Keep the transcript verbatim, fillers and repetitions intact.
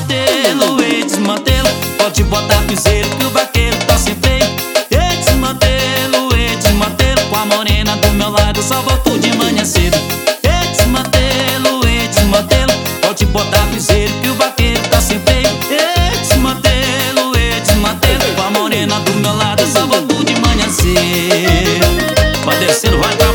desmantelo, ei, desmantelo. Pode botar piseiro que o vaqueiro tá sem freio. Ei, desmantelo, ei, desmantelo. Com a morena do meu lado só volto de manhã cedo. Ei, desmantelo, ei, desmantelo. Pode botar piseiro que o vaqueiro tá sem freio. Ei, desmantelo, ei, desmantelo. Com a morena do meu lado só volto de manhã cedo. Vai descendo, vai pra